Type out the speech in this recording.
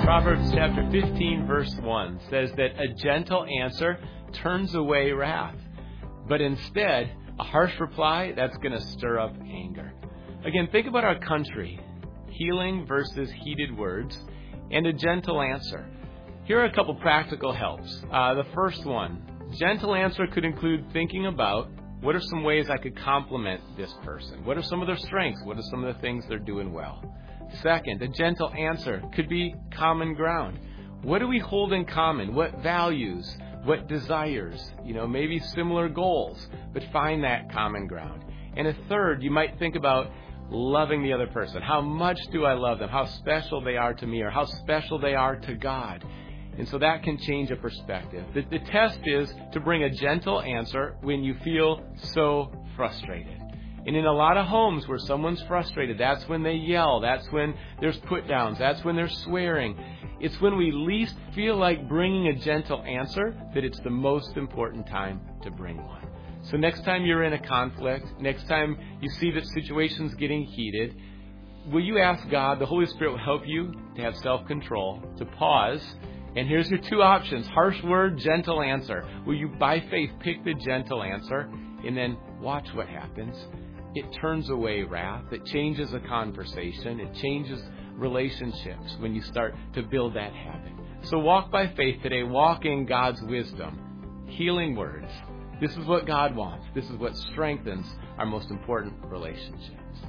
Proverbs chapter 15, verse 1 says that a gentle answer turns away wrath, but instead, a harsh reply, that's going to stir up anger. Again, think about our country. Healing versus heated words, and a gentle answer. Here are a couple practical helps. The first one, gentle answer could include thinking about what are some ways I could compliment this person? What are some of their strengths? What are some of the things they're doing well? Second, a gentle answer could be common ground. What do we hold in common? What values? What desires? Maybe similar goals, but find that common ground. And a third, you might think about loving the other person. How much do I love them? How special they are to me, or how special they are to God. And so that can change a perspective. The test is to bring a gentle answer when you feel so frustrated. And in a lot of homes where someone's frustrated, that's when they yell. That's when there's put downs. That's when they're swearing. It's when we least feel like bringing a gentle answer that it's the most important time to bring one. So next time you're in a conflict, next time you see that situation's getting heated, will you ask God, the Holy Spirit will help you to have self-control, to pause. And here's your two options, harsh word, gentle answer. Will you, by faith, pick the gentle answer and then watch what happens? It turns away wrath. It changes a conversation. It changes relationships when you start to build that habit. So walk by faith today. Walk in God's wisdom. Healing words. This is what God wants. This is what strengthens our most important relationships.